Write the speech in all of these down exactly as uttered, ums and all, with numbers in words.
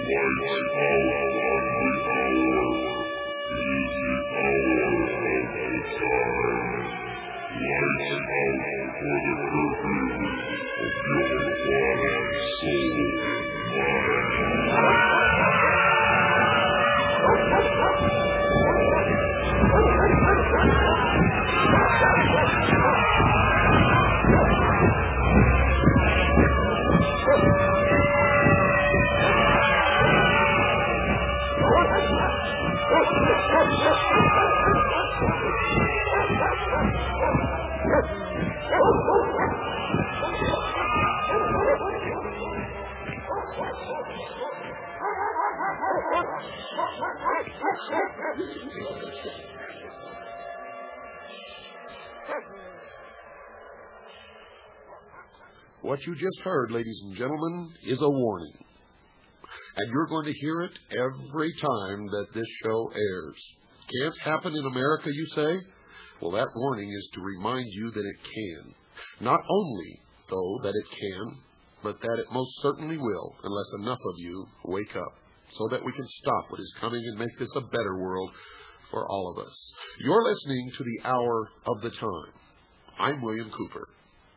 What you just heard, ladies and gentlemen, is a warning. And you're going to hear it every time that this show airs. Can't happen in America, you say? Well, that warning is to remind you that it can. Not only, though, that it can, but that it most certainly will, unless enough of you wake up, so that we can stop what is coming and make this a better world for all of us. You're listening to the Hour of the Time. I'm William Cooper.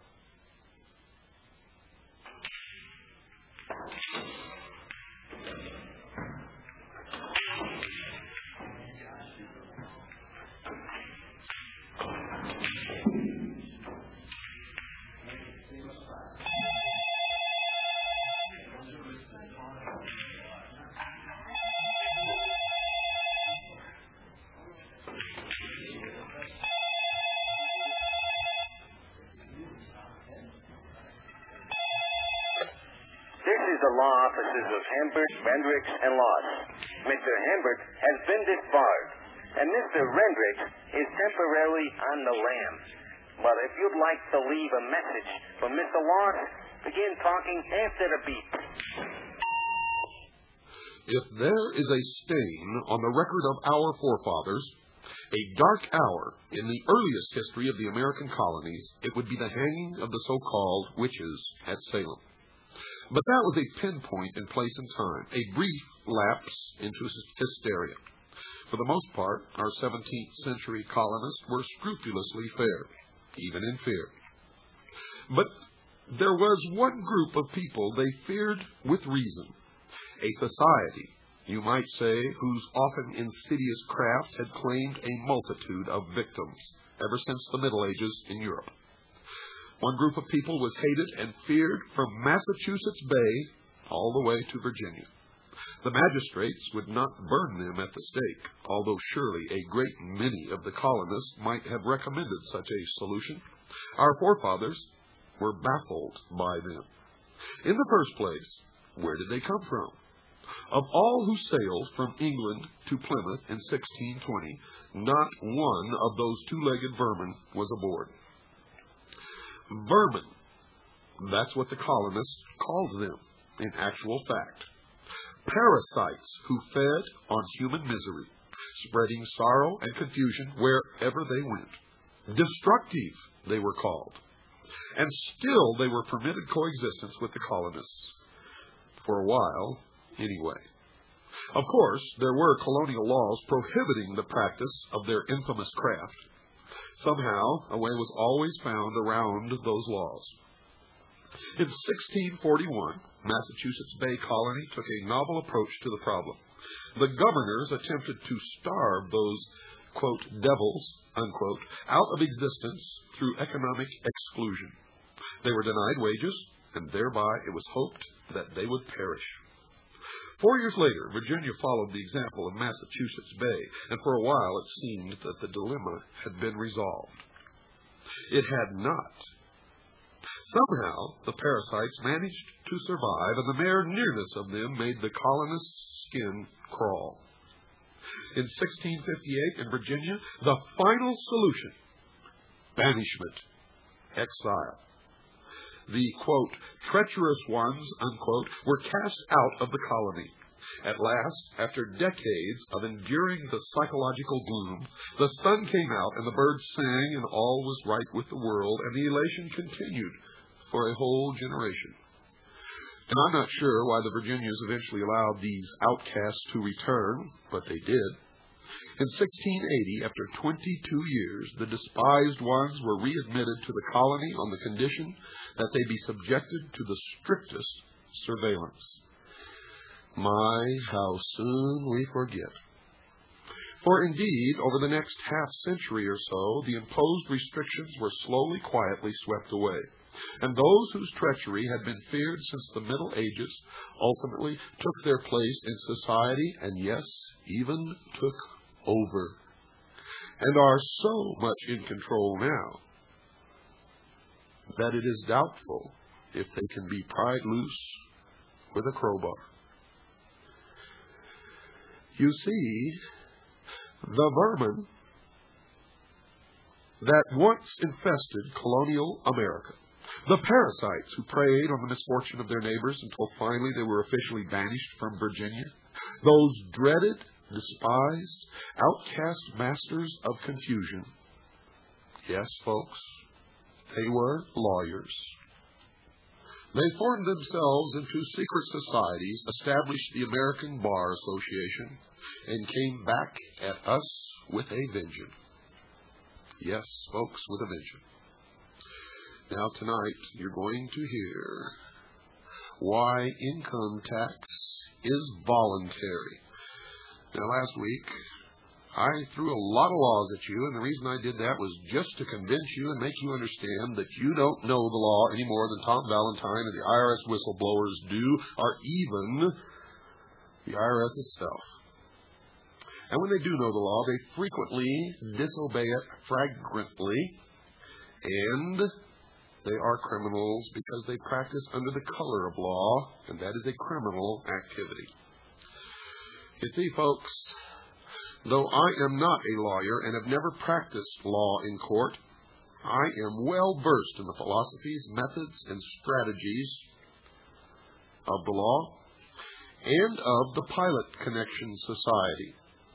The law offices of Hambert, Rendricks, and Loss. Mister Hambert has been disbarred, and Mister Rendricks is temporarily on the lam. But if you'd like to leave a message for Mister Loss, begin talking after the beep. If there is a stain on the record of our forefathers, a dark hour in the earliest history of the American colonies, it would be the hanging of the so-called witches at Salem. But that was a pinpoint in place and time, a brief lapse into hysteria. For the most part, our seventeenth century colonists were scrupulously fair, even in fear. But there was one group of people they feared with reason, a society, you might say, whose often insidious craft had claimed a multitude of victims ever since the Middle Ages in Europe. One group of people was hated and feared from Massachusetts Bay all the way to Virginia. The magistrates would not burn them at the stake, although surely a great many of the colonists might have recommended such a solution. Our forefathers were baffled by them. In the first place, where did they come from? Of all who sailed from England to Plymouth in sixteen twenty, not one of those two-legged vermin was aboard. Vermin. That's what the colonists called them, in actual fact. Parasites who fed on human misery, spreading sorrow and confusion wherever they went. Destructive, they were called. And still they were permitted coexistence with the colonists. For a while, anyway. Of course, there were colonial laws prohibiting the practice of their infamous craft. Somehow, a way was always found around those laws. In sixteen forty-one, Massachusetts Bay Colony took a novel approach to the problem. The governors attempted to starve those, quote, devils, unquote, out of existence through economic exclusion. They were denied wages, and thereby it was hoped that they would perish. Four years later, Virginia followed the example of Massachusetts Bay, and for a while it seemed that the dilemma had been resolved. It had not. Somehow, the parasites managed to survive, and the mere nearness of them made the colonists' skin crawl. In sixteen fifty-eight, in Virginia, the final solution, banishment, exile. The, quote, treacherous ones, unquote, were cast out of the colony. At last, after decades of enduring the psychological gloom, the sun came out and the birds sang and all was right with the world, and the elation continued for a whole generation. And I'm not sure why the Virginians eventually allowed these outcasts to return, but they did. In sixteen eighty, after twenty-two years, the despised ones were readmitted to the colony on the condition that they be subjected to the strictest surveillance. My, how soon we forget. For indeed, over the next half-century or so, the imposed restrictions were slowly, quietly swept away. And those whose treachery had been feared since the Middle Ages ultimately took their place in society and, yes, even took over, and are so much in control now that it is doubtful if they can be pried loose with a crowbar. You see, the vermin that once infested colonial America, the parasites who preyed on the misfortune of their neighbors until finally they were officially banished from Virginia, those dreaded, despised, outcast masters of confusion. Yes, folks, they were lawyers. They formed themselves into secret societies, established the American Bar Association, and came back at us with a vengeance. Yes, folks, with a vengeance. Now tonight you're going to hear why income tax is voluntary. Now, last week, I threw a lot of laws at you, and the reason I did that was just to convince you and make you understand that you don't know the law any more than Tom Valentine or the I R S whistleblowers do, or even the I R S itself. And when they do know the law, they frequently disobey it flagrantly, and they are criminals because they practice under the color of law, and that is a criminal activity. You see, folks, though I am not a lawyer and have never practiced law in court, I am well versed in the philosophies, methods, and strategies of the law and of the Pilot Connection Society.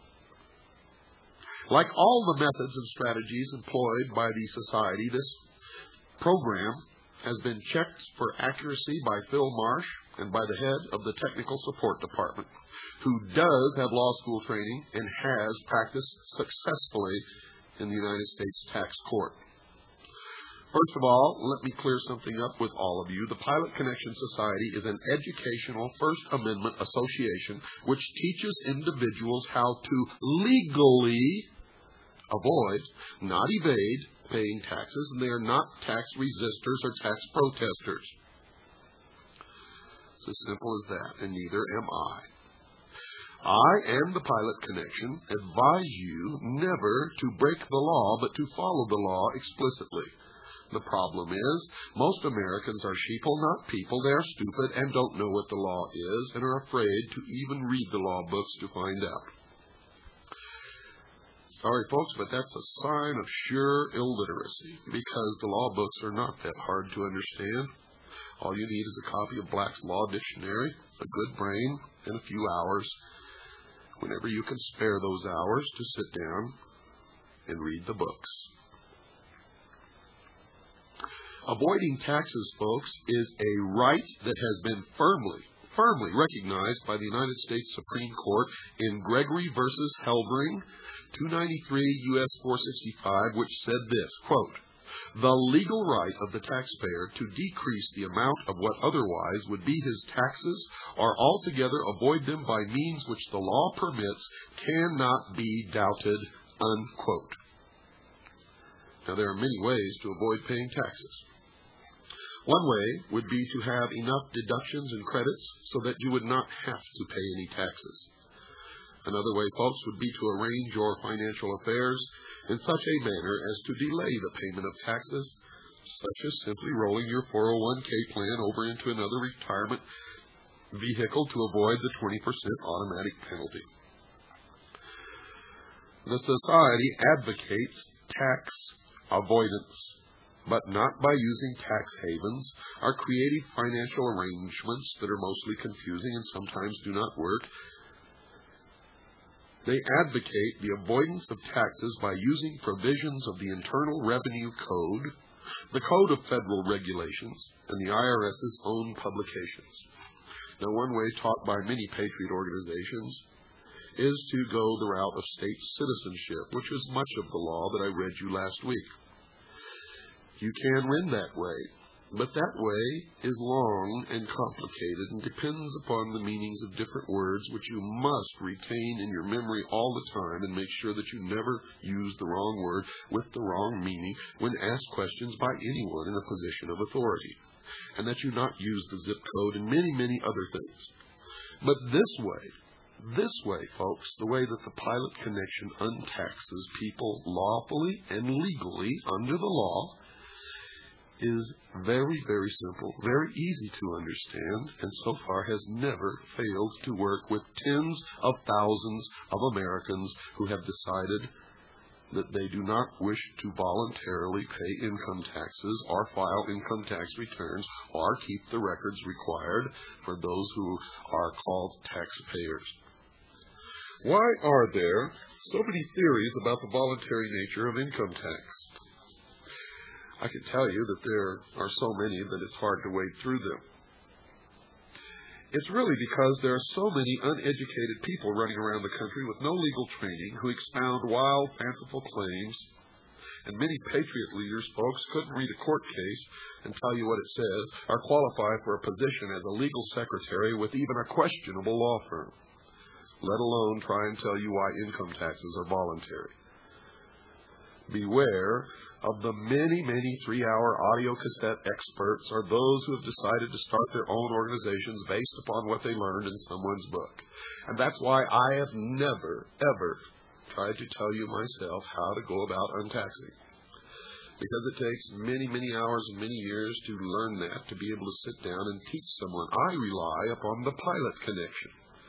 Like all the methods and strategies employed by the Society, this program has been checked for accuracy by Phil Marsh and by the head of the Technical Support Department, who does have law school training and has practiced successfully in the United States Tax Court. First of all, let me clear something up with all of you. The Pilot Connection Society is an educational First Amendment association which teaches individuals how to legally avoid, not evade, paying taxes, and they are not tax resistors or tax protesters. It's as simple as that, and neither am I. I and the Pilot Connection advise you never to break the law, but to follow the law explicitly. The problem is, most Americans are sheeple, not people. They are stupid and don't know what the law is and are afraid to even read the law books to find out. Sorry, folks, but that's a sign of sure illiteracy, because the law books are not that hard to understand. All you need is a copy of Black's Law Dictionary, a good brain, and a few hours, whenever you can spare those hours, to sit down and read the books. Avoiding taxes, folks, is a right that has been firmly, firmly recognized by the United States Supreme Court in Gregory versus Helbring, two ninety-three U S four sixty-five, which said this, quote, "The legal right of the taxpayer to decrease the amount of what otherwise would be his taxes or altogether avoid them by means which the law permits cannot be doubted," unquote. Now, there are many ways to avoid paying taxes. One way would be to have enough deductions and credits so that you would not have to pay any taxes. Another way, folks, would be to arrange your financial affairs in such a manner as to delay the payment of taxes, such as simply rolling your four oh one k plan over into another retirement vehicle to avoid the twenty percent automatic penalty. The Society advocates tax avoidance, but not by using tax havens or creating financial arrangements that are mostly confusing and sometimes do not work. They advocate the avoidance of taxes by using provisions of the Internal Revenue Code, the Code of Federal Regulations, and the I R S's own publications. Now, one way taught by many patriot organizations is to go the route of state citizenship, which is much of the law that I read you last week. You can win that way, but that way is long and complicated and depends upon the meanings of different words, which you must retain in your memory all the time and make sure that you never use the wrong word with the wrong meaning when asked questions by anyone in a position of authority, and that you not use the zip code and many, many other things. But this way, this way, folks, the way that the Pilot Connection untaxes people lawfully and legally under the law is very, very simple, very easy to understand, and so far has never failed to work with tens of thousands of Americans who have decided that they do not wish to voluntarily pay income taxes or file income tax returns or keep the records required for those who are called taxpayers. Why are there so many theories about the voluntary nature of income tax? I can tell you that there are so many that it's hard to wade through them. It's really because there are so many uneducated people running around the country with no legal training who expound wild, fanciful claims, and many patriot leaders, folks, couldn't read a court case and tell you what it says or qualify for a position as a legal secretary with even a questionable law firm, let alone try and tell you why income taxes are voluntary. Beware of the many, many three-hour audio cassette experts or those who have decided to start their own organizations based upon what they learned in someone's book. And that's why I have never, ever tried to tell you myself how to go about untaxing. Because it takes many, many hours and many years to learn that, to be able to sit down and teach someone. I rely upon the Pilot Connection.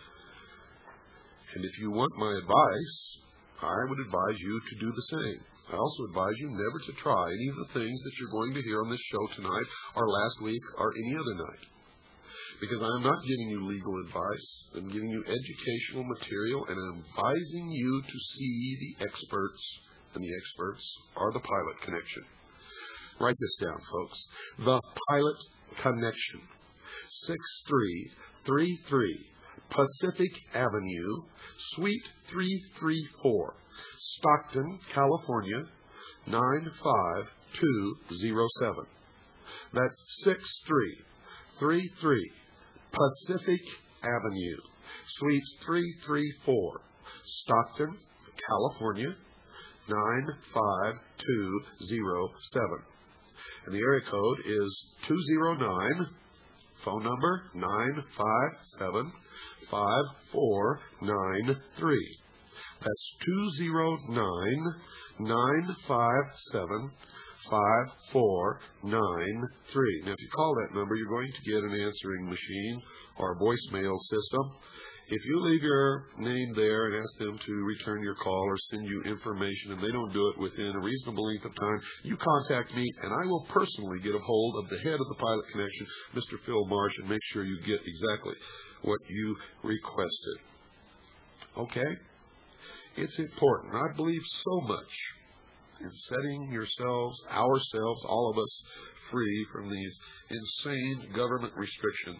And if you want my advice, I would advise you to do the same. I also advise you never to try any of the things that you're going to hear on this show tonight or last week or any other night. Because I am not giving you legal advice. I'm giving you educational material, and I'm advising you to see the experts, and the experts are the Pilot Connection. Write this down, folks. The Pilot Connection. six three three three Pacific Avenue, Suite three three four, Stockton, California, nine five two zero seven. That's six three three three Pacific Avenue, Suite three three four, Stockton, California, nine five two zero seven. And the area code is two zero nine, phone number nine five seven, five four nine three. That's two zero nine, nine five seven, five four nine three. Now, if you call that number, you're going to get an answering machine or a voicemail system. If you leave your name there and ask them to return your call or send you information and they don't do it within a reasonable length of time, you contact me and I will personally get a hold of the head of the Pilot Connection, Mister Phil Marsh, and make sure you get exactly what you requested. Okay? It's important. I believe so much in setting yourselves, ourselves, all of us, free from these insane government restrictions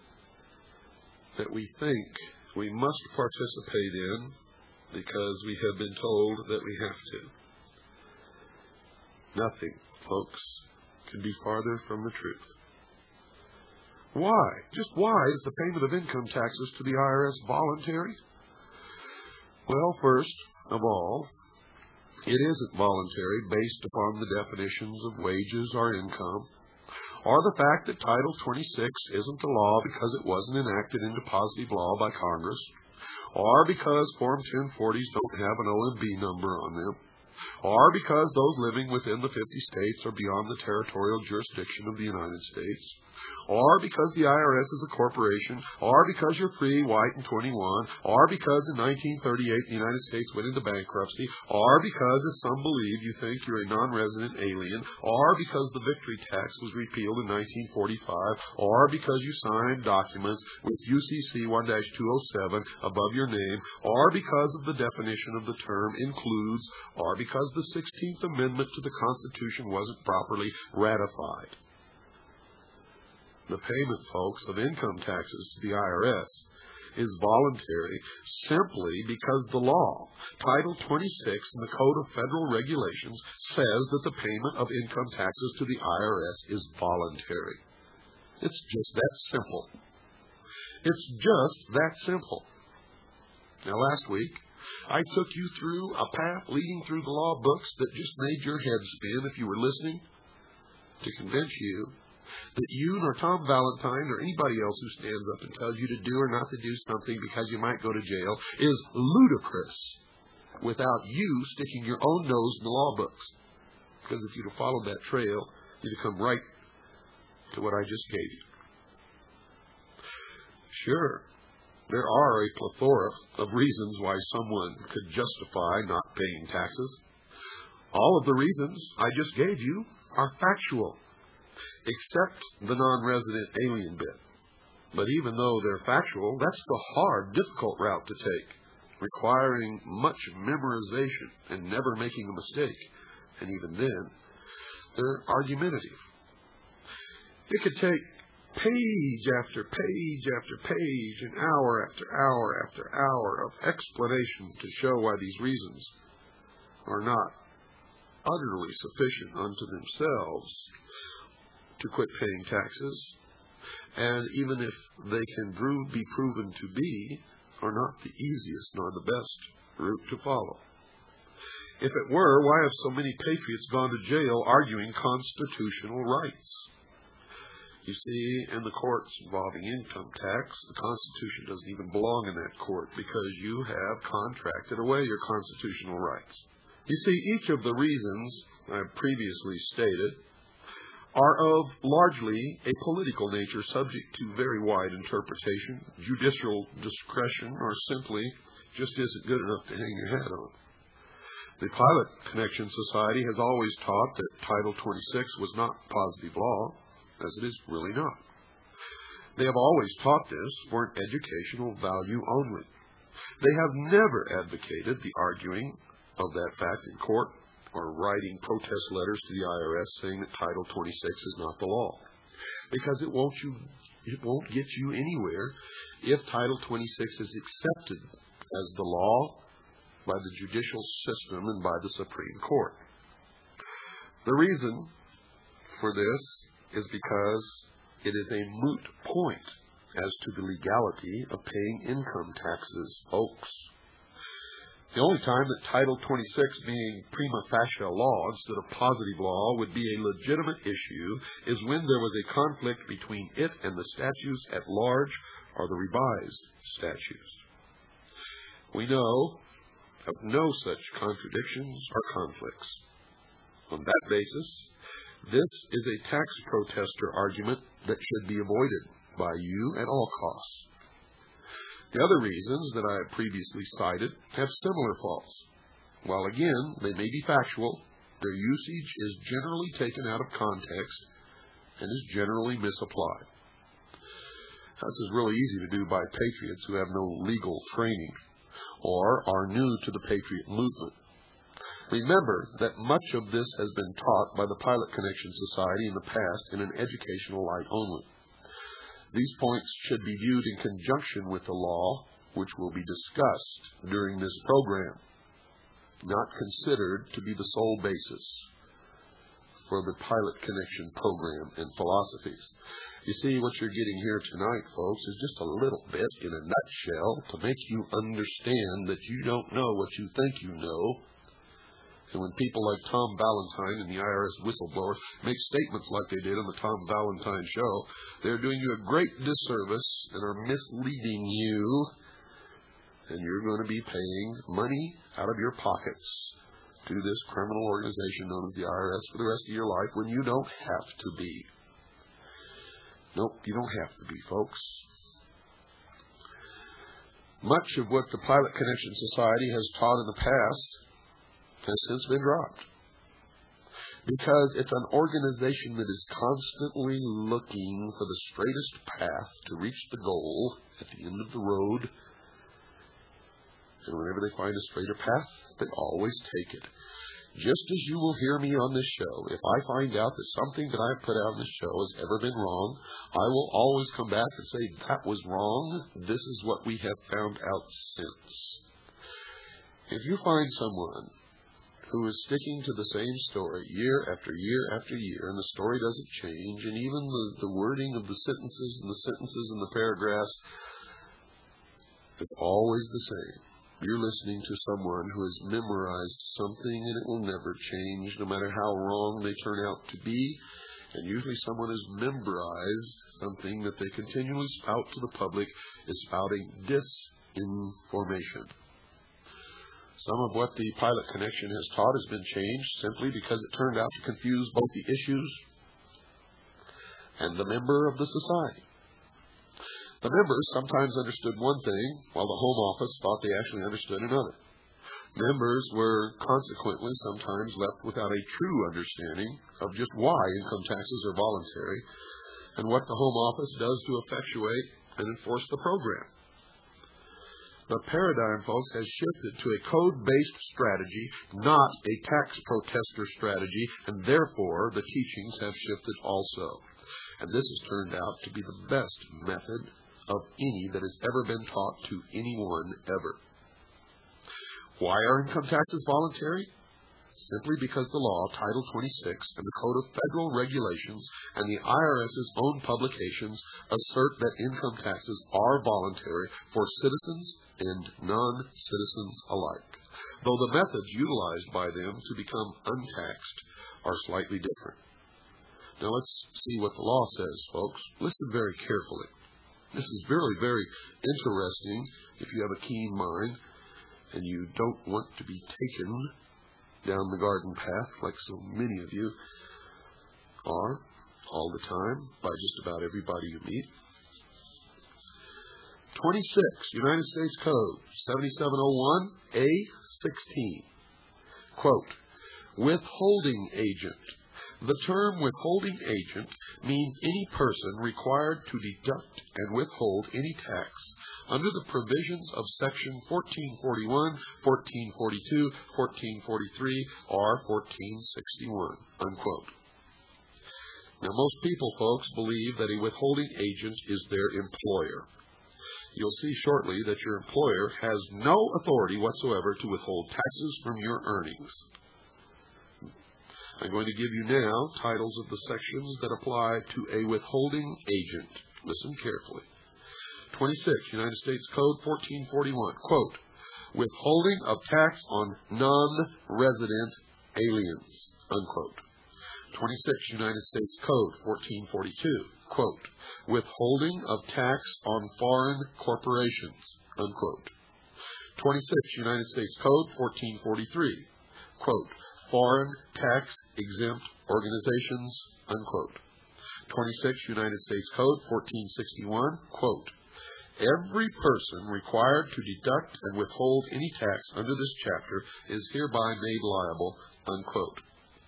that we think we must participate in because we have been told that we have to. Nothing, folks, could be farther from the truth. Why? Just why is the payment of income taxes to the I R S voluntary? Well, first of all, it isn't voluntary based upon the definitions of wages or income, or the fact that Title twenty-six isn't a law because it wasn't enacted into positive law by Congress, or because Form ten forties don't have an O M B number on them, or because those living within the fifty states are beyond the territorial jurisdiction of the United States, or because the I R S is a corporation, or because you're free, white, and twenty-one, or because in nineteen thirty-eight the United States went into bankruptcy, or because, as some believe, you think you're a non-resident alien, or because the victory tax was repealed in nineteen forty-five, or because you signed documents with U C C one dash two oh seven above your name, or because of the definition of the term includes, or because the sixteenth Amendment to the Constitution wasn't properly ratified. The payment, folks, of income taxes to the I R S is voluntary simply because the law, Title twenty-six in the Code of Federal Regulations, says that the payment of income taxes to the I R S is voluntary. It's just that simple. It's just that simple. Now, last week, I took you through a path leading through the law books that just made your head spin, if you were listening, to convince you that you nor Tom Valentine or anybody else who stands up and tells you to do or not to do something because you might go to jail is ludicrous without you sticking your own nose in the law books. Because if you'd have followed that trail, you'd have come right to what I just gave you. Sure, there are a plethora of reasons why someone could justify not paying taxes. All of the reasons I just gave you are factual, except the non-resident alien bit. But even though they're factual, that's the hard, difficult route to take, requiring much memorization and never making a mistake. And even then, they're argumentative. It could take page after page after page and hour after hour after hour of explanation to show why these reasons are not utterly sufficient unto themselves to quit paying taxes, and even if they can prove, be proven to be, are not the easiest nor the best route to follow. If it were, why have so many patriots gone to jail arguing constitutional rights? You see, in the courts involving income tax, the Constitution doesn't even belong in that court because you have contracted away your constitutional rights. You see, each of the reasons I've previously stated are of largely a political nature, subject to very wide interpretation, judicial discretion, or simply just isn't good enough to hang your hat on. The Pilot Connection Society has always taught that Title twenty-six was not positive law, as it is really not. They have always taught this for an educational value only. They have never advocated the arguing of that fact in court or writing protest letters to the I R S saying that Title twenty-six is not the law, because it won't you it won't get you anywhere if Title twenty-six is accepted as the law by the judicial system and by the Supreme Court. The reason for this is because it is a moot point as to the legality of paying income taxes, folks. The only time that Title twenty-six, being prima facie law instead of positive law, would be a legitimate issue is when there was a conflict between it and the statutes at large or the revised statutes. We know of no such contradictions or conflicts. On that basis, this is a tax protester argument that should be avoided by you at all costs. The other reasons that I have previously cited have similar faults. While again, they may be factual, their usage is generally taken out of context and is generally misapplied. This is really easy to do by patriots who have no legal training or are new to the patriot movement. Remember that much of this has been taught by the Pilot Connection Society in the past in an educational light only. These points should be viewed in conjunction with the law, which will be discussed during this program, not considered to be the sole basis for the Pilot Connection program and philosophies. You see, what you're getting here tonight, folks, is just a little bit in a nutshell to make you understand that you don't know what you think you know. And when people like Tom Valentine and the I R S whistleblower make statements like they did on the Tom Valentine show, they're doing you a great disservice and are misleading you. And you're going to be paying money out of your pockets to this criminal organization known as the I R S for the rest of your life when you don't have to be. Nope, you don't have to be, folks. Much of what the Pilot Connection Society has taught in the past has since been dropped, because it's an organization that is constantly looking for the straightest path to reach the goal at the end of the road. And whenever they find a straighter path, they always take it. Just as you will hear me on this show, if I find out that something that I have put out on this show has ever been wrong, I will always come back and say, that was wrong. This is what we have found out since. If you find someone who is sticking to the same story year after year after year, and the story doesn't change, and even the, the wording of the sentences and the sentences and the paragraphs, it's always the same. You're listening to someone who has memorized something and it will never change, no matter how wrong they turn out to be. And usually someone has memorized something that they continually spout to the public is spouting disinformation. Some of what the Pilot Connection has taught has been changed simply because it turned out to confuse both the issues and the member of the society. The members sometimes understood one thing, while the Home Office thought they actually understood another. Members were consequently sometimes left without a true understanding of just why income taxes are voluntary and what the Home Office does to effectuate and enforce the program. The paradigm, folks, has shifted to a code-based strategy, not a tax protester strategy, and therefore the teachings have shifted also. And this has turned out to be the best method of any that has ever been taught to anyone ever. Why are income taxes voluntary? Simply because the law, Title twenty-six, and the Code of Federal Regulations, and the I R S's own publications assert that income taxes are voluntary for citizens and non-citizens alike, though the methods utilized by them to become untaxed are slightly different. Now let's see what the law says, folks. Listen very carefully. This is very, very interesting if you have a keen mind and you don't want to be taken down the garden path like so many of you are all the time by just about everybody you meet. twenty-six, United States Code, seventy-seven oh one A sixteen. Quote, withholding agent. The term withholding agent means any person required to deduct and withhold any tax under the provisions of Section fourteen forty-one, fourteen forty-two, fourteen forty-three, or fourteen sixty-one, unquote. Now, most people, folks, believe that a withholding agent is their employer. You'll see shortly that your employer has no authority whatsoever to withhold taxes from your earnings. I'm going to give you now titles of the sections that apply to a withholding agent. Listen carefully. twenty-six, United States Code fourteen forty-one, quote, withholding of tax on non-resident aliens, unquote. twenty-six, United States Code fourteen forty-two, quote, withholding of tax on foreign corporations, unquote. twenty-six, United States Code fourteen forty-three, quote, foreign tax-exempt organizations, unquote. twenty-six, United States Code fourteen sixty-one, quote, every person required to deduct and withhold any tax under this chapter is hereby made liable, unquote.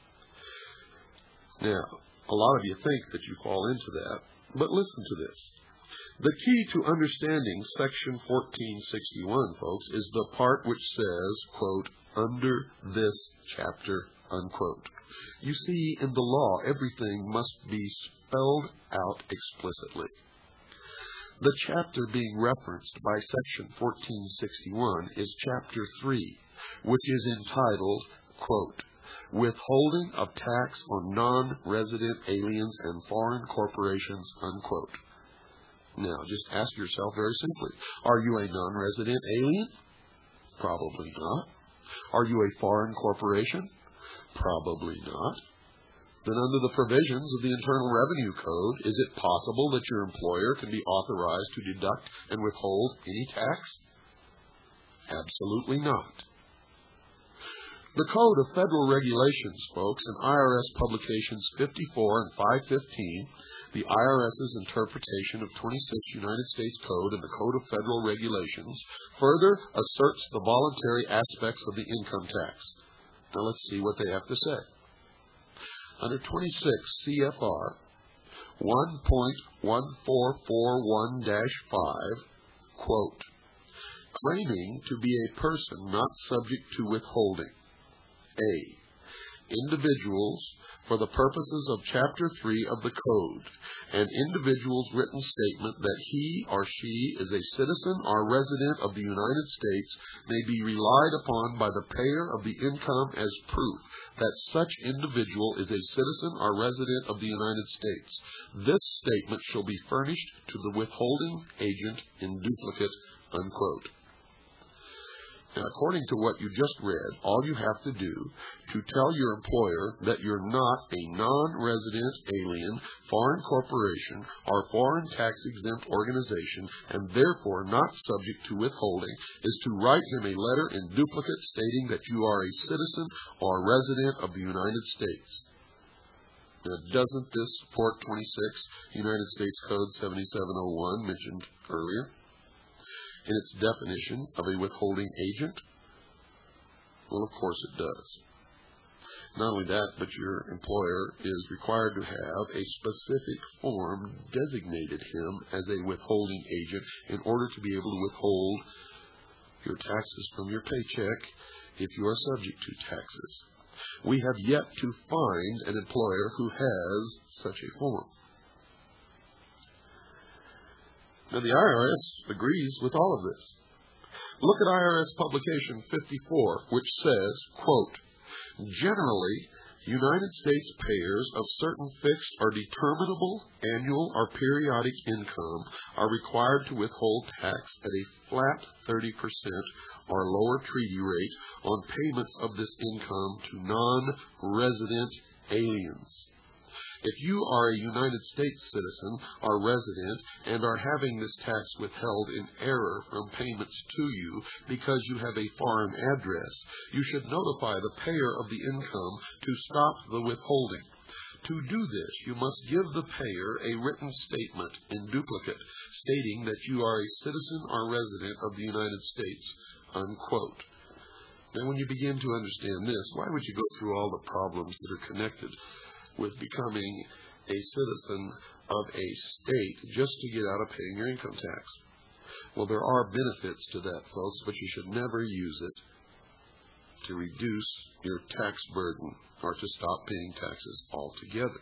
Now, a lot of you think that you fall into that, but listen to this. The key to understanding Section fourteen sixty-one, folks, is the part which says, quote, under this chapter, unquote. You see, in the law, everything must be spelled out explicitly. The chapter being referenced by Section fourteen sixty-one is Chapter three, which is entitled, quote, withholding of tax on non-resident aliens and foreign corporations, unquote. Now, just ask yourself very simply, are you a non-resident alien? Probably not. Are you a foreign corporation? Probably not. Then under the provisions of the Internal Revenue Code, is it possible that your employer can be authorized to deduct and withhold any tax? Absolutely not. The Code of Federal Regulations, folks, and I R S Publications fifty-four and five fifteen, the I R S's interpretation of twenty-six United States Code and the Code of Federal Regulations, further asserts the voluntary aspects of the income tax. Now let's see what they have to say. Under twenty-six C F R one point one four four one dash five, quote, claiming to be a person not subject to withholding. A. individuals for the purposes of Chapter three of the Code, an individual's written statement that he or she is a citizen or resident of the United States may be relied upon by the payer of the income as proof that such individual is a citizen or resident of the United States. This statement shall be furnished to the withholding agent in duplicate, unquote. Now, according to what you just read, all you have to do to tell your employer that you're not a non-resident alien, foreign corporation, or foreign tax-exempt organization, and therefore not subject to withholding, is to write him a letter in duplicate stating that you are a citizen or resident of the United States. Now, doesn't this support twenty-six United States Code seventy-seven oh one mentioned earlier in its definition of a withholding agent? Well, of course it does. Not only that, but your employer is required to have a specific form designated him as a withholding agent in order to be able to withhold your taxes from your paycheck if you are subject to taxes. We have yet to find an employer who has such a form. Now, the I R S agrees with all of this. Look at I R S Publication fifty-four, which says, quote, generally, United States payers of certain fixed or determinable annual or periodic income are required to withhold tax at a flat thirty percent or lower treaty rate on payments of this income to non-resident aliens. If you are a United States citizen or resident and are having this tax withheld in error from payments to you because you have a foreign address, you should notify the payer of the income to stop the withholding. To do this, you must give the payer a written statement in duplicate stating that you are a citizen or resident of the United States, unquote. Now, when you begin to understand this, why would you go through all the problems that are connected with becoming a citizen of a state just to get out of paying your income tax? Well, there are benefits to that, folks, but you should never use it to reduce your tax burden or to stop paying taxes altogether.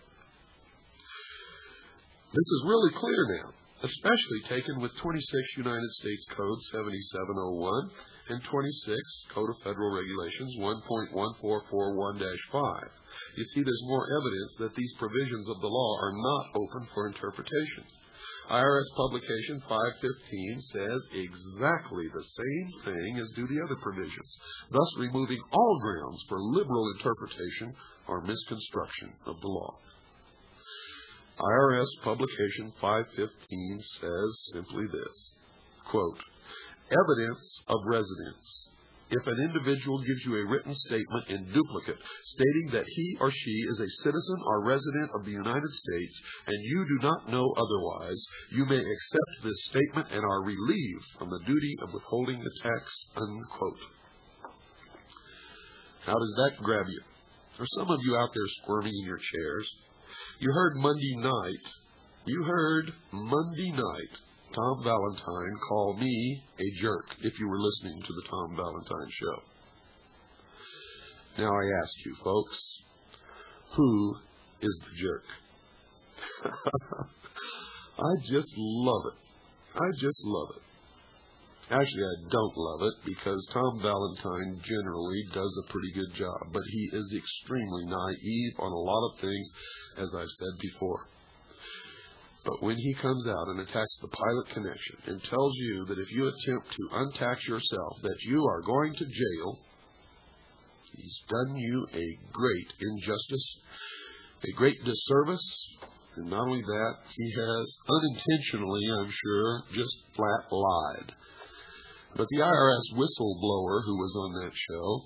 This is really clear now, especially taken with twenty-six United States Code seventy-seven oh one and twenty-six Code of Federal Regulations one point one four four one dash five. You see, there's more evidence that these provisions of the law are not open for interpretation. I R S Publication five fifteen says exactly the same thing as do the other provisions, thus removing all grounds for liberal interpretation or misconstruction of the law. I R S Publication five fifteen says simply this, quote, evidence of residence. If an individual gives you a written statement in duplicate stating that he or she is a citizen or resident of the United States and you do not know otherwise, you may accept this statement and are relieved from the duty of withholding the tax, unquote. How does that grab you? For some of you out there squirming in your chairs, you heard Monday night, you heard Monday night Tom Valentine call me a jerk if you were listening to the Tom Valentine show. Now I ask you, folks, who is the jerk? I just love it. I just love it. Actually, I don't love it because Tom Valentine generally does a pretty good job, but he is extremely naive on a lot of things, as I've said before. But when he comes out and attacks the Pilot Connection and tells you that if you attempt to untax yourself, that you are going to jail, he's done you a great injustice, a great disservice, and not only that, he has unintentionally, I'm sure, just flat lied. But the I R S whistleblower who was on that show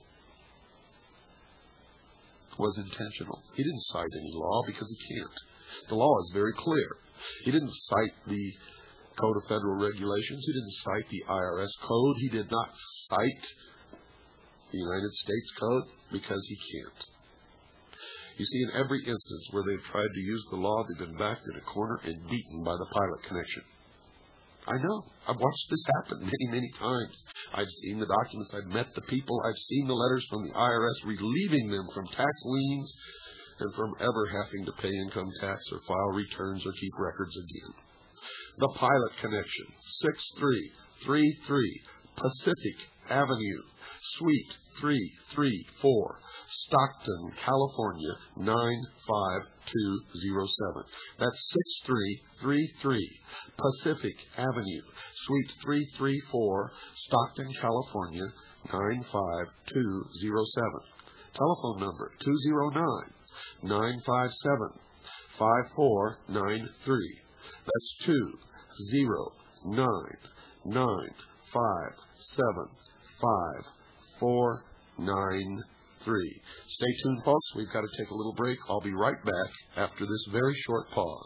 was intentional. He didn't cite any law because he can't. The law is very clear. He didn't cite the Code of Federal Regulations. He didn't cite the I R S Code. He did not cite the United States Code because he can't. You see, in every instance where they've tried to use the law, they've been backed in a corner and beaten by the Pilot Connection. I know. I've watched this happen many, many times. I've seen the documents. I've met the people. I've seen the letters from the I R S relieving them from tax liens and from ever having to pay income tax or file returns or keep records again. The Pilot Connection, six three three three Pacific Avenue, Suite three three four, Stockton, California, nine five two zero seven. That's six three three three Pacific Avenue, Suite three three four, Stockton, California, nine five two zero seven. Telephone number two zero nine, nine five seven, five four nine three. That's two zero nine, nine five seven, five four nine three. Stay tuned, folks. We've got to take a little break. I'll be right back after this very short pause.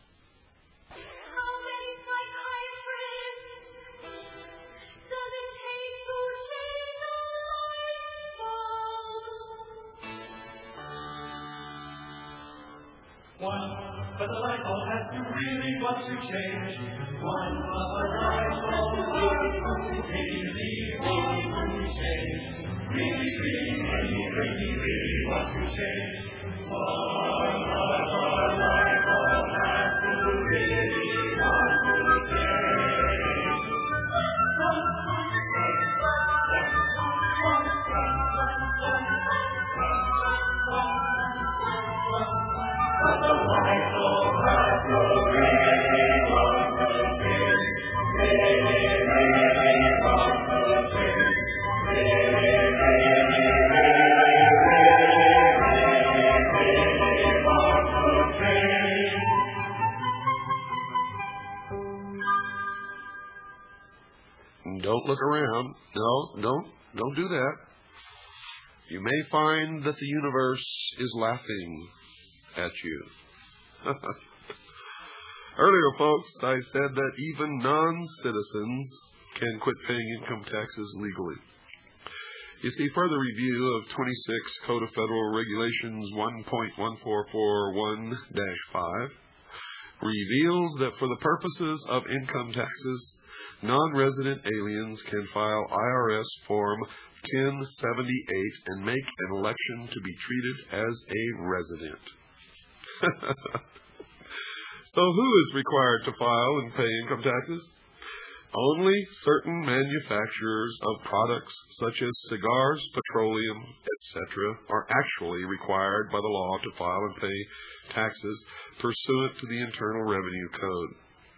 One, but the light bulb has to really want to change. One, but the light bulb really want to change. Really, really, really, really, really want to change. One, but the light bulb has to really want to change. But the light bulb has to really want to change. Really, really want to change. Really, really, really, really, really want to change. Don't look around. No, don't, don't do that. You may find that the universe is laughing at you. Earlier, folks, I said that even non-citizens can quit paying income taxes legally. You see, further review of twenty-six Code of Federal Regulations one point one four four one dash five reveals that for the purposes of income taxes, non-resident aliens can file I R S Form ten seventy-eight and make an election to be treated as a resident. So who is required to file and pay income taxes? Only certain manufacturers of products such as cigars, petroleum, et cetera are actually required by the law to file and pay taxes pursuant to the Internal Revenue Code.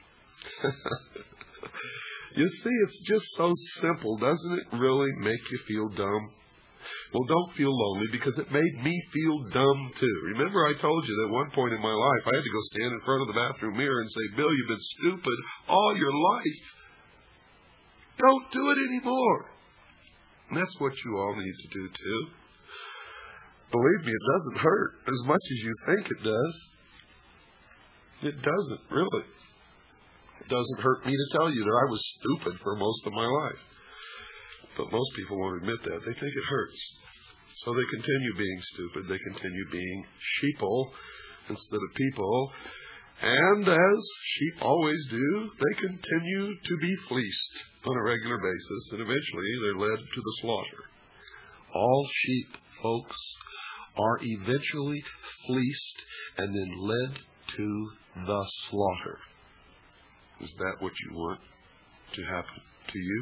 You see, it's just so simple. Doesn't it really make you feel dumb? Well, don't feel lonely, because it made me feel dumb, too. Remember I told you that at one point in my life I had to go stand in front of the bathroom mirror and say, Bill, you've been stupid all your life. Don't do it anymore. And that's what you all need to do, too. Believe me, it doesn't hurt as much as you think it does. It doesn't, really. It doesn't hurt me to tell you that I was stupid for most of my life. But most people won't admit that. They think it hurts. So they continue being stupid. They continue being sheeple instead of people. And as sheep always do, they continue to be fleeced on a regular basis, and eventually they're led to the slaughter. All sheep, folks, are eventually fleeced and then led to the slaughter. Is that what you want to happen to you?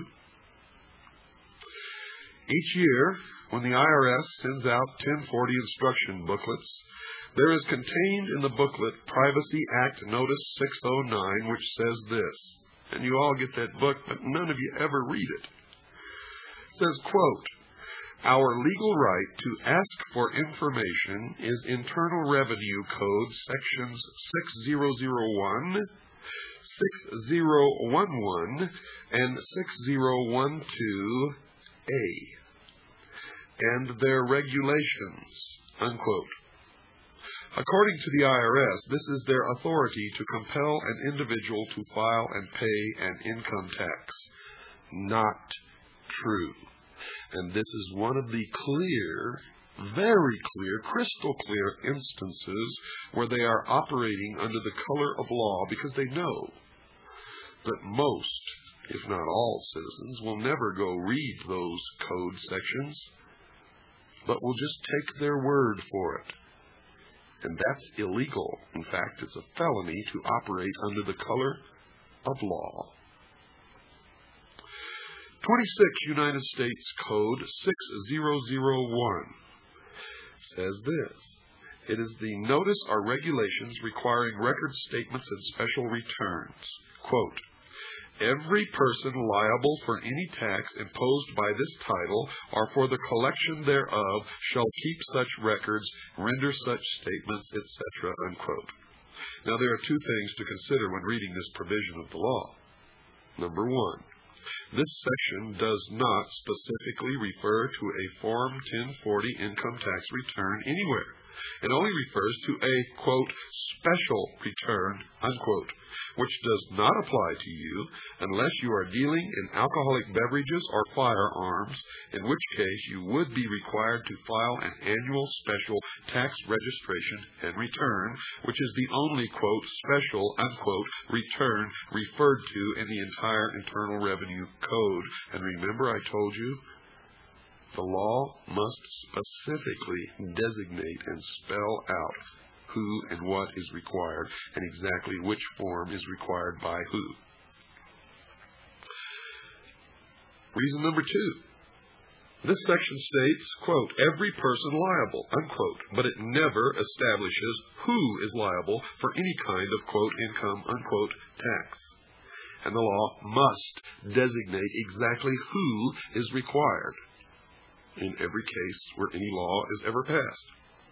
Each year, when the I R S sends out ten forty instruction booklets, there is contained in the booklet Privacy Act Notice six oh nine, which says this, and you all get that book, but none of you ever read it. It says, quote, our legal right to ask for information is Internal Revenue Code sections six thousand one, six thousand eleven, and six thousand twelve A. and their regulations, unquote. According to the I R S, this is their authority to compel an individual to file and pay an income tax. Not true. And this is one of the clear, very clear, crystal clear instances where they are operating under the color of law, because they know that most, if not all, citizens will never go read those code sections, but will just take their word for it. And that's illegal. In fact, it's a felony to operate under the color of law. twenty-six United States Code six thousand one says this. It is the notice or regulations requiring record statements and special returns. Quote, every person liable for any tax imposed by this title or for the collection thereof shall keep such records, render such statements, et cetera, unquote. Now, there are two things to consider when reading this provision of the law. Number one, this section does not specifically refer to a Form ten forty income tax return anywhere. It only refers to a, quote, special return, unquote, which does not apply to you unless you are dealing in alcoholic beverages or firearms, in which case you would be required to file an annual special tax registration and return, which is the only, quote, special, unquote, return referred to in the entire Internal Revenue Code. And remember I told you, the law must specifically designate and spell out who and what is required and exactly which form is required by who. Reason number two. This section states, quote, every person liable, unquote, but it never establishes who is liable for any kind of, quote, income, unquote, tax. And the law must designate exactly who is required in every case where any law is ever passed.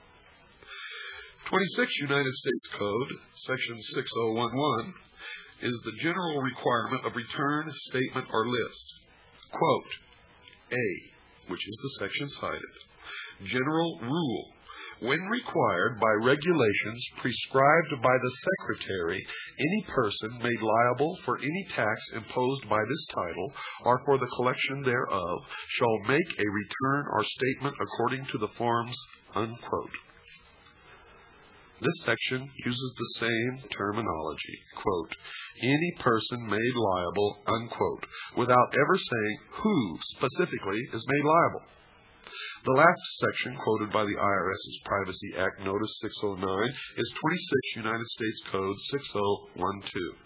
twenty-six United States Code, section six thousand eleven, is the general requirement of return, statement, or list. Quote, A, which is the section cited, general rule. When required by regulations prescribed by the Secretary, any person made liable for any tax imposed by this title or for the collection thereof shall make a return or statement according to the forms, unquote. This section uses the same terminology, quote, any person made liable, unquote, without ever saying who specifically is made liable. The last section quoted by the IRS's Privacy Act Notice six oh nine is twenty-six United States Code six thousand twelve.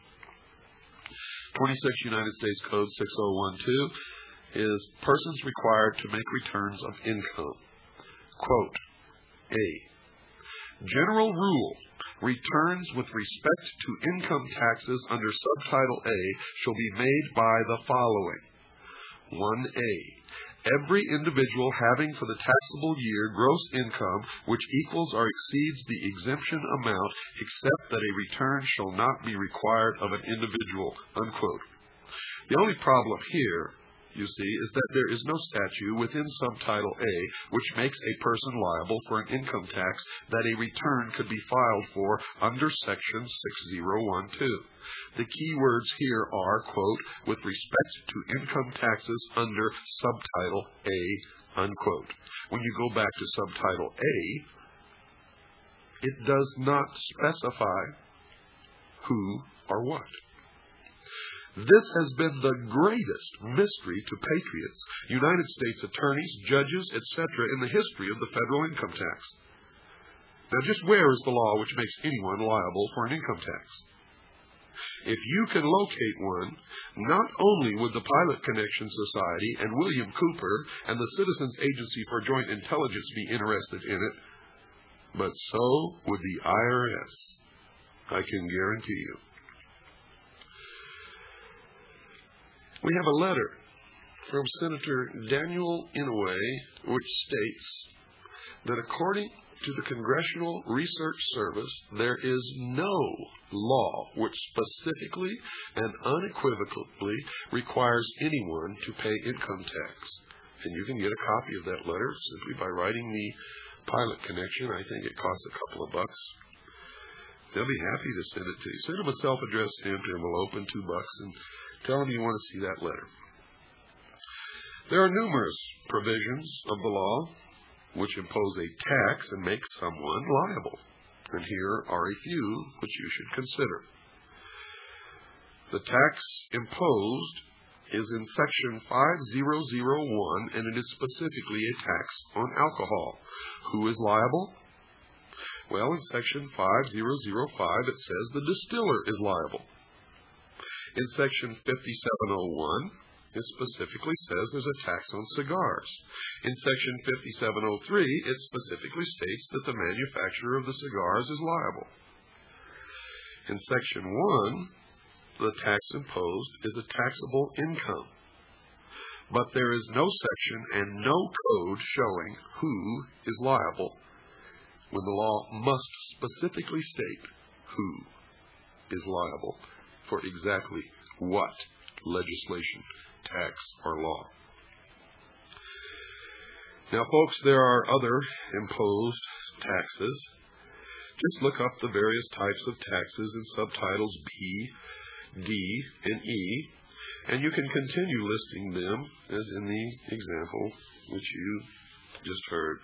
twenty-six United States Code six thousand twelve is persons required to make returns of income. Quote, A, general rule. Returns with respect to income taxes under Subtitle A shall be made by the following. one A, every individual having for the taxable year gross income which equals or exceeds the exemption amount, except that a return shall not be required of an individual, unquote. The only problem here, you see, is that there is no statute within Subtitle A which makes a person liable for an income tax that a return could be filed for under Section six thousand twelve. The key words here are, quote, with respect to income taxes under Subtitle A, unquote. When you go back to Subtitle A, it does not specify who or what. This has been the greatest mystery to patriots, United States attorneys, judges, et cetera in the history of the federal income tax. Now, just where is the law which makes anyone liable for an income tax? If you can locate one, not only would the Pilot Connection Society and William Cooper and the Citizens Agency for Joint Intelligence be interested in it, but so would the I R S. I can guarantee you. We have a letter from Senator Daniel Inouye which states that according to the Congressional Research Service, there is no law which specifically and unequivocally requires anyone to pay income tax. And you can get a copy of that letter simply by writing the Pilot Connection. I think it costs a couple of bucks. They'll be happy to send it to you. Send them a self-addressed stamped envelope and two bucks and tell them you want to see that letter. There are numerous provisions of the law which impose a tax and make someone liable. And here are a few which you should consider. The tax imposed is in Section five thousand one, and it is specifically a tax on alcohol. Who is liable? Well, in Section five thousand five, it says the distiller is liable. In Section fifty-seven oh one, it specifically says there's a tax on cigars. In Section fifty-seven oh three, it specifically states that the manufacturer of the cigars is liable. In Section one, the tax imposed is a taxable income. But there is no section and no code showing who is liable when the law must specifically state who is liable for exactly what legislation, tax, or law. Now, folks, there are other imposed taxes. Just look up the various types of taxes in subtitles B, D, and E, and you can continue listing them as in the example which you just heard.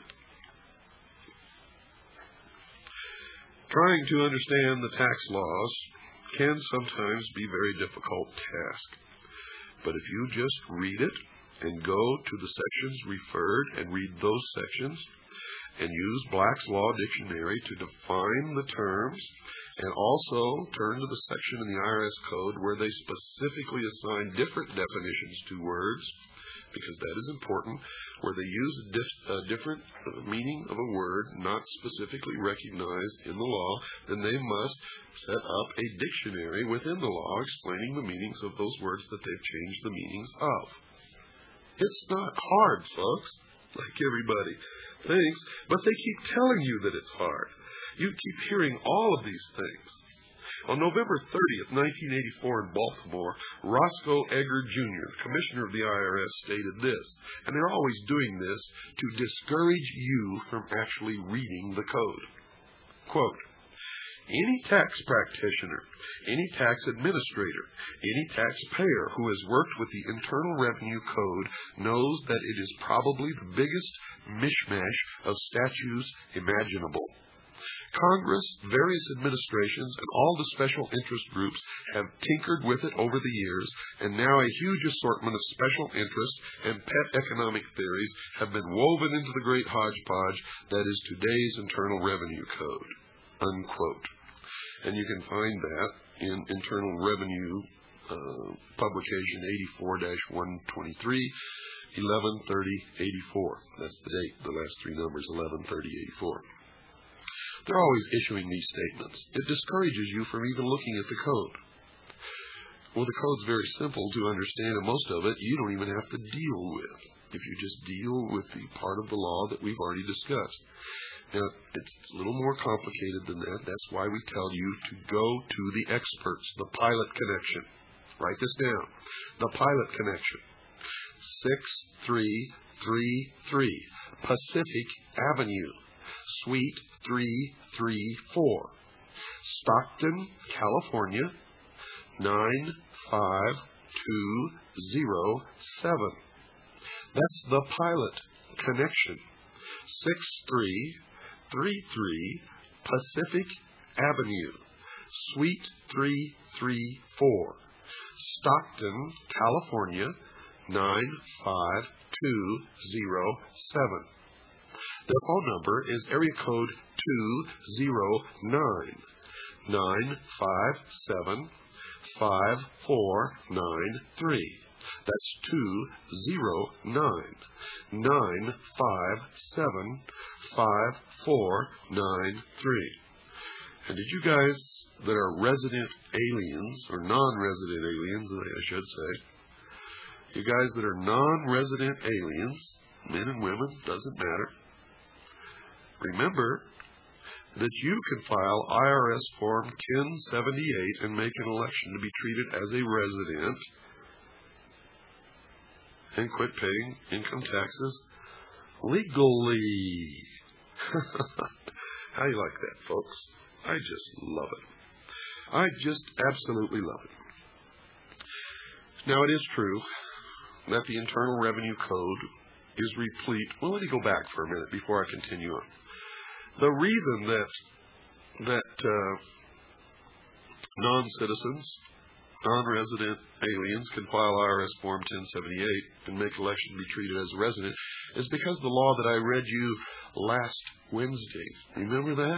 Trying to understand the tax laws can sometimes be a very difficult task, but if you just read it and go to the sections referred and read those sections and use Black's Law Dictionary to define the terms, and also turn to the section in the I R S Code where they specifically assign different definitions to words, because that is important, where they use a, dif a different meaning of a word not specifically recognized in the law, then they must set up a dictionary within the law explaining the meanings of those words that they've changed the meanings of. It's not hard, folks, like everybody thinks, but they keep telling you that it's hard. You keep hearing all of these things. On November thirtieth, nineteen eighty-four in Baltimore, Roscoe Egger, Junior, Commissioner of the I R S, stated this, and they're always doing this to discourage you from actually reading the code. Quote, any tax practitioner, any tax administrator, any taxpayer who has worked with the Internal Revenue Code knows that it is probably the biggest mishmash of statutes imaginable. Congress, various administrations, and all the special interest groups have tinkered with it over the years, and now a huge assortment of special interest and pet economic theories have been woven into the great hodgepodge that is today's Internal Revenue Code. Unquote. And you can find that in Internal Revenue uh, Publication eighty-four dash one twenty-three, eleven thirty eighty-four. That's the date, the last three numbers, eleven thirty eighty-four. They're always issuing these statements. It discourages you from even looking at the code. Well, the code's very simple to understand, and most of it you don't even have to deal with if you just deal with the part of the law that we've already discussed. Now, it's a little more complicated than that. That's why we tell you to go to the experts, the pilot connection. Write this down. The pilot connection. six three three three Pacific Avenue, Suite three three four, Stockton, California, nine five two zero seven. That's the pilot connection. six three three three Pacific Avenue, Suite three three four, Stockton, California, nine five two zero seven. Their phone number is area code two zero nine, nine five seven, five four nine three. That's two zero nine, nine five seven, five four nine three. And did you guys that are resident aliens, or non-resident aliens, I should say, you guys that are non-resident aliens, men and women, doesn't matter, remember that you can file I R S Form ten seventy-eight and make an election to be treated as a resident and quit paying income taxes legally. How do you like that, folks? I just love it. I just absolutely love it. Now, it is true that the Internal Revenue Code is replete. Well, let me go back for a minute before I continue on. The reason that that uh, non-citizens non-resident aliens can file I R S Form ten seventy-eight and make election be treated as a resident is because the law that I read you last Wednesday. Remember that?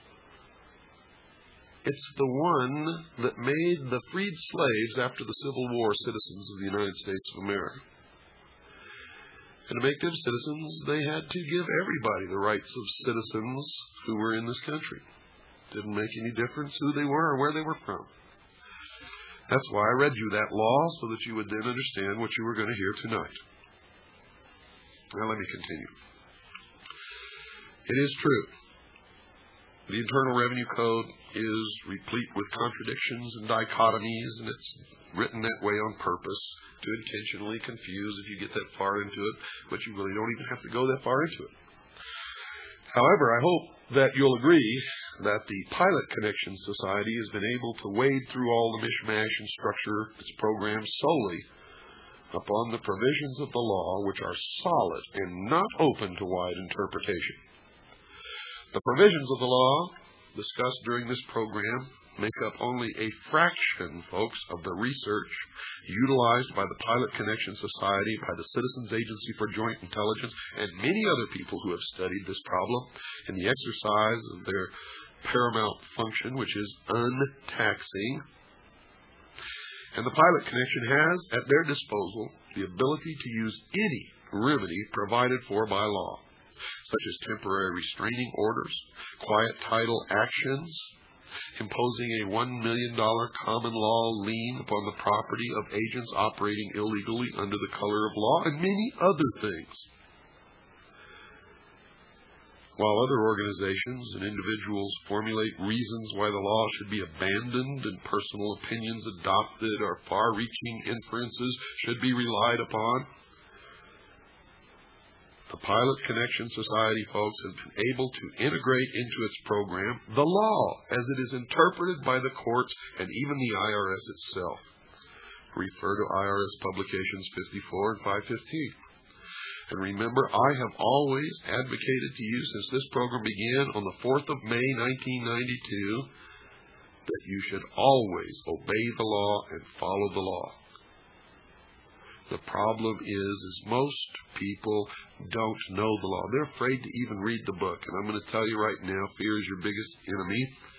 It's the one that made the freed slaves after the Civil War citizens of the United States of America. And to make them citizens, they had to give everybody the rights of citizens who were in this country. Didn't make any difference who they were or where they were from. That's why I read you that law, so that you would then understand what you were going to hear tonight. Now let me continue. It is true. The Internal Revenue Code is replete with contradictions and dichotomies, and it's written that way on purpose to intentionally confuse if you get that far into it, but you really don't even have to go that far into it. However, I hope that you'll agree that the Pilot Connection Society has been able to wade through all the mishmash and structure its program solely upon the provisions of the law, which are solid and not open to wide interpretation. The provisions of the law discussed during this program make up only a fraction, folks, of the research utilized by the Pilot Connection Society, by the Citizens Agency for Joint Intelligence, and many other people who have studied this problem in the exercise of their paramount function, which is untaxing. And the Pilot Connection has at their disposal the ability to use any remedy provided for by law, such as temporary restraining orders, quiet title actions, imposing a one million dollars common law lien upon the property of agents operating illegally under the color of law, and many other things. While other organizations and individuals formulate reasons why the law should be abandoned and personal opinions adopted or far-reaching inferences should be relied upon, the Pilot Connection Society, folks, has been able to integrate into its program the law as it is interpreted by the courts and even the I R S itself. Refer to I R S Publications fifty-four and five fifteen. And remember, I have always advocated to you since this program began on the fourth of May, nineteen ninety-two, that you should always obey the law and follow the law. The problem is, is most people don't know the law. They're afraid to even read the book. And I'm going to tell you right now, fear is your biggest enemy.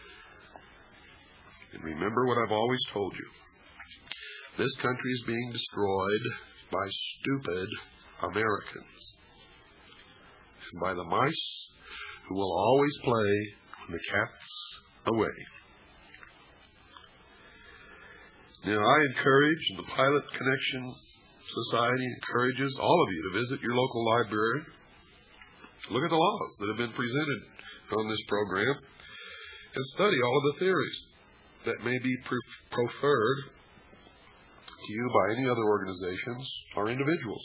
And remember what I've always told you. This country is being destroyed by stupid Americans, and by the mice who will always play when the cat's away. Now, I encourage, and the Pilot Connection Society encourages all of you to visit your local library, look at the laws that have been presented on this program, and study all of the theories that may be proffered to you by any other organizations or individuals.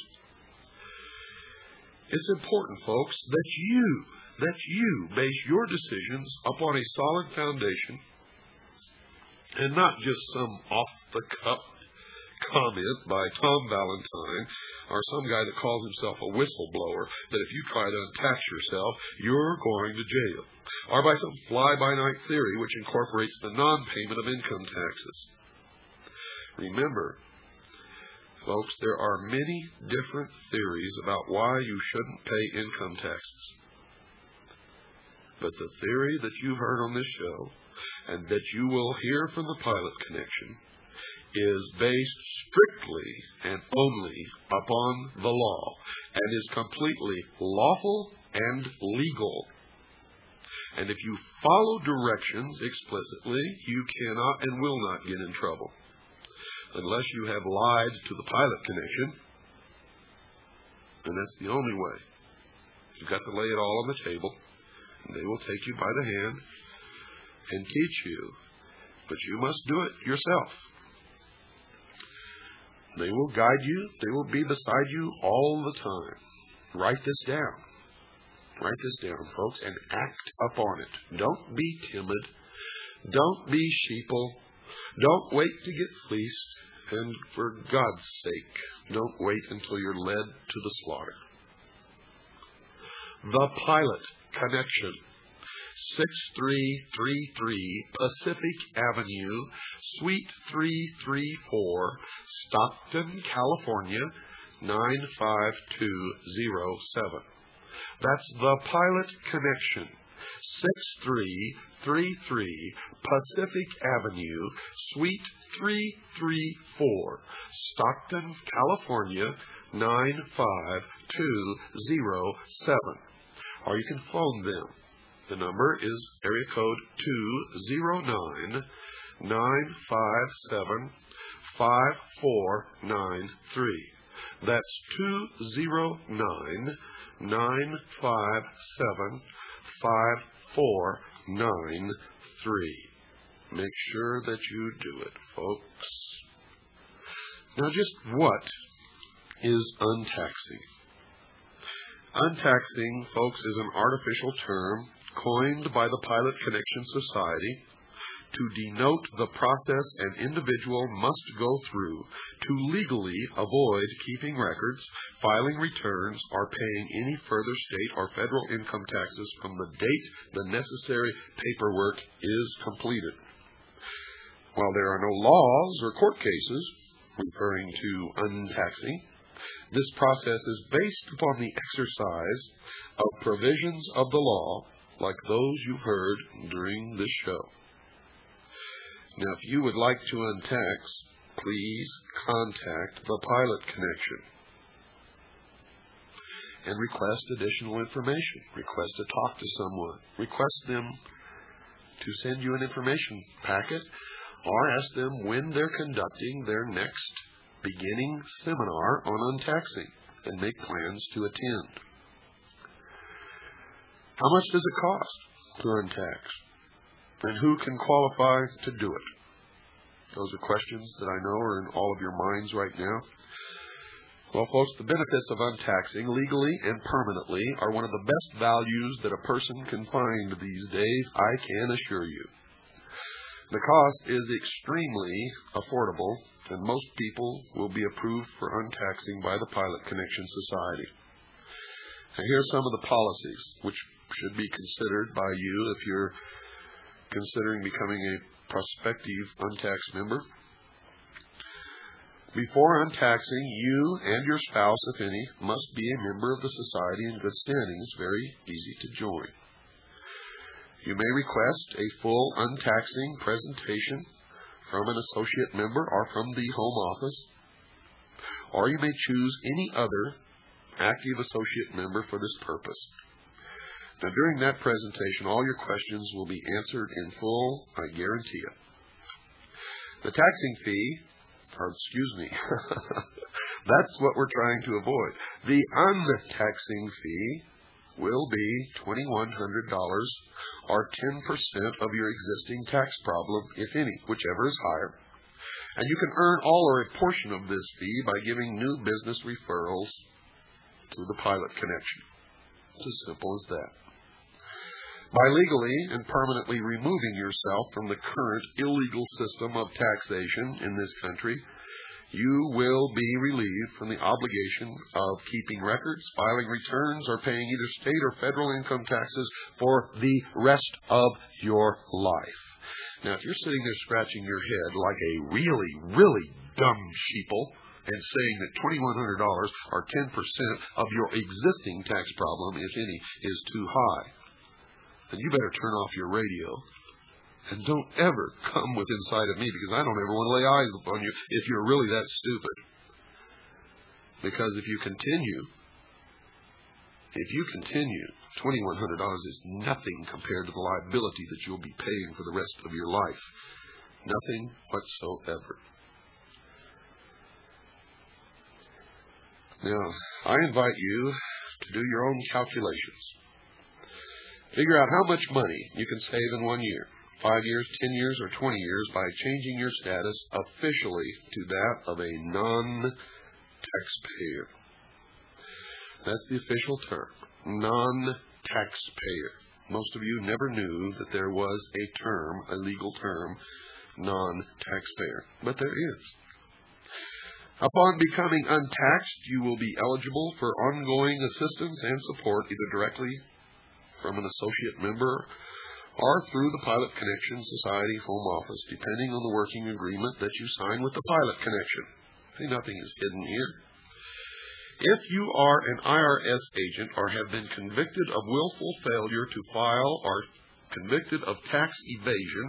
It's important, folks, that you, that you base your decisions upon a solid foundation and not just some off-the-cuff comment by Tom Valentine or some guy that calls himself a whistleblower that if you try to untax yourself, you're going to jail, or by some fly-by-night theory which incorporates the non-payment of income taxes. Remember, folks, there are many different theories about why you shouldn't pay income taxes. But the theory that you've heard on this show and that you will hear from the Pilot Connection is based strictly and only upon the law and is completely lawful and legal. And if you follow directions explicitly, you cannot and will not get in trouble, unless you have lied to the Pilot Connection. And that's the only way. You've got to lay it all on the table, and they will take you by the hand and teach you. But you must do it yourself. They will guide you. They will be beside you all the time. Write this down. Write this down, folks, and act upon it. Don't be timid. Don't be sheeple. Don't wait to get fleeced. And for God's sake, don't wait until you're led to the slaughter. The Pilot Connection, six three three three Pacific Avenue, Suite three three four, Stockton, California, nine five two zero seven. That's the Pilot Connection, six three three three Pacific Avenue, Suite three three four, Stockton, California, nine five two zero seven. Or you can phone them. The number is area code two zero nine, nine five seven, five four nine three. That's two zero nine, nine five seven, five four nine three. Make sure that you do it, folks. Now, just what is untaxing? Untaxing, folks, is an artificial term coined by the Pilot Connection Society to denote the process an individual must go through to legally avoid keeping records, filing returns, or paying any further state or federal income taxes from the date the necessary paperwork is completed. While there are no laws or court cases referring to untaxing, this process is based upon the exercise of provisions of the law like those you heard during this show. Now, if you would like to untax, please contact the Pilot Connection and request additional information. Request to talk to someone. Request them to send you an information packet, or ask them when they're conducting their next beginning seminar on untaxing and make plans to attend. How much does it cost to untax? And who can qualify to do it? Those are questions that I know are in all of your minds right now. Well, folks, the benefits of untaxing legally and permanently are one of the best values that a person can find these days, I can assure you. The cost is extremely affordable, and most people will be approved for untaxing by the Pilot Connection Society. Now, here are some of the policies which should be considered by you if you're considering becoming a prospective untaxed member. Before untaxing, you and your spouse, if any, must be a member of the society in good standing. It's very easy to join. You may request a full untaxing presentation from an associate member or from the home office, or you may choose any other active associate member for this purpose. Now, during that presentation, all your questions will be answered in full, I guarantee it. The taxing fee, or excuse me, that's what we're trying to avoid. The untaxing fee will be twenty-one hundred dollars, or ten percent of your existing tax problem, if any, whichever is higher. And you can earn all or a portion of this fee by giving new business referrals to the Pilot Connection. It's as simple as that. By legally and permanently removing yourself from the current illegal system of taxation in this country, you will be relieved from the obligation of keeping records, filing returns, or paying either state or federal income taxes for the rest of your life. Now, if you're sitting there scratching your head like a really, really dumb sheeple and saying that twenty-one hundred dollars or ten percent of your existing tax problem, if any, is too high, then you better turn off your radio and don't ever come within sight of me, because I don't ever want to lay eyes upon you if you're really that stupid. Because if you continue, if you continue, twenty-one hundred dollars is nothing compared to the liability that you'll be paying for the rest of your life. Nothing whatsoever. Now, I invite you to do your own calculations. Figure out how much money you can save in one year, five years, ten years, or twenty years by changing your status officially to that of a non-taxpayer. That's the official term, non-taxpayer. Most of you never knew that there was a term, a legal term, non-taxpayer, but there is. Upon becoming untaxed, you will be eligible for ongoing assistance and support, either directly from an associate member or through the Pilot Connection Society home office, depending on the working agreement that you sign with the Pilot Connection. See, nothing is hidden here. If you are an I R S agent or have been convicted of willful failure to file or convicted of tax evasion,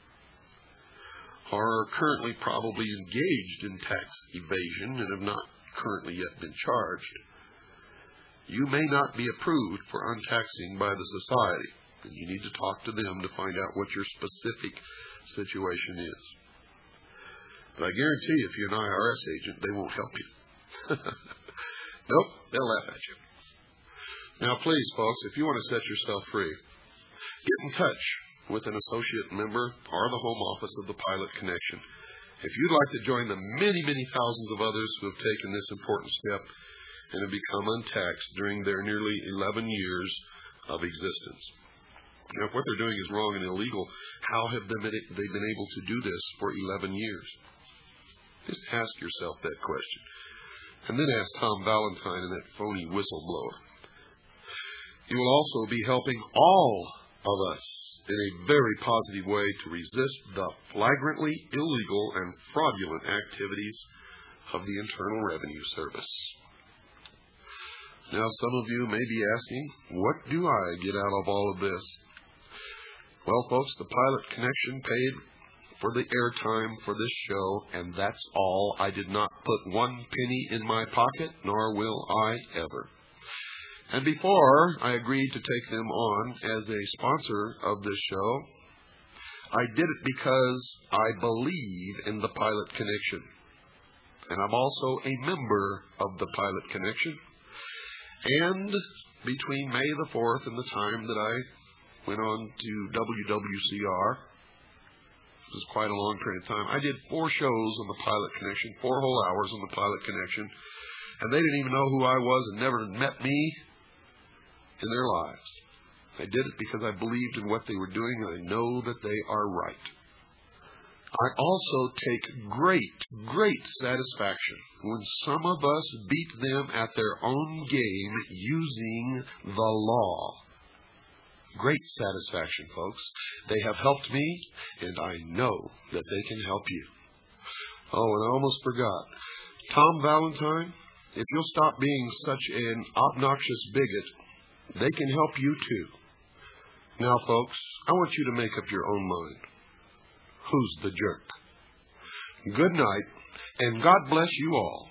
or are currently probably engaged in tax evasion and have not currently yet been charged, you may not be approved for untaxing by the society. And you need to talk to them to find out what your specific situation is. But I guarantee if you're an I R S agent, they won't help you. Nope, they'll laugh at you. Now, please, folks, if you want to set yourself free, get in touch with an associate member or the home office of the Pilot Connection. If you'd like to join the many, many thousands of others who have taken this important step and have become untaxed during their nearly eleven years of existence. Now, if what they're doing is wrong and illegal, how have they been, they been able to do this for eleven years? Just ask yourself that question. And then ask Tom Valentine and that phony whistleblower. You will also be helping all of us in a very positive way to resist the flagrantly illegal and fraudulent activities of the Internal Revenue Service. Now, some of you may be asking, what do I get out of all of this? Well, folks, the Pilot Connection paid for the airtime for this show, and that's all. I did not put one penny in my pocket, nor will I ever. And before I agreed to take them on as a sponsor of this show, I did it because I believe in the Pilot Connection. And I'm also a member of the Pilot Connection. And between May the fourth and the time that I went on to W W C R, it was quite a long period of time, I did four shows on the Pilot Connection, four whole hours on the Pilot Connection, and they didn't even know who I was and never met me in their lives. I did it because I believed in what they were doing, and I know that they are right. I also take great, great satisfaction when some of us beat them at their own game using the law. Great satisfaction, folks. They have helped me, and I know that they can help you. Oh, and I almost forgot. Tom Valentine, if you'll stop being such an obnoxious bigot, they can help you too. Now, folks, I want you to make up your own mind. Who's the jerk? Good night, and God bless you all.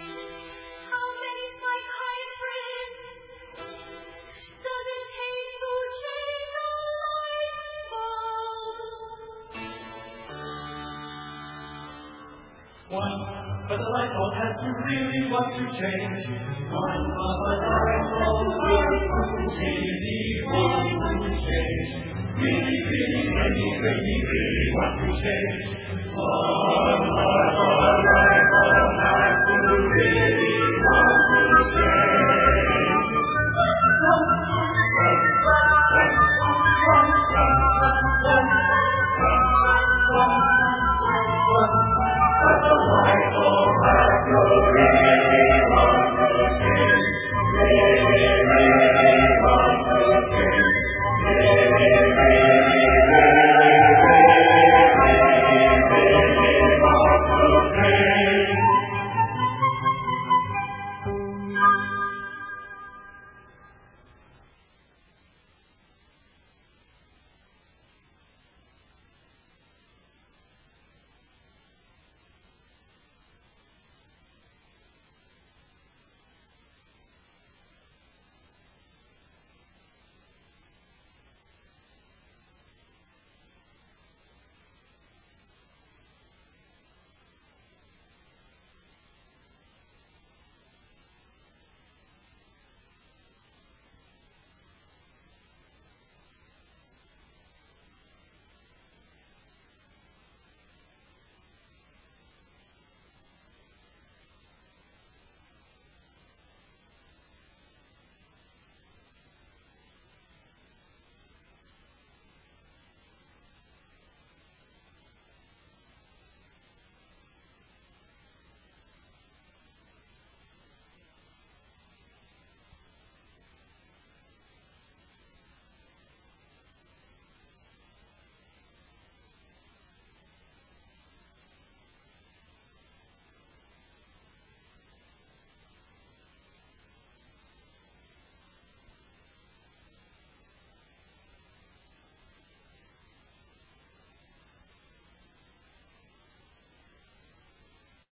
One, but the light bulb has to really want to change. One of the light bulbs will really want to change. Really, really, really, really, really want to change. One light bulb.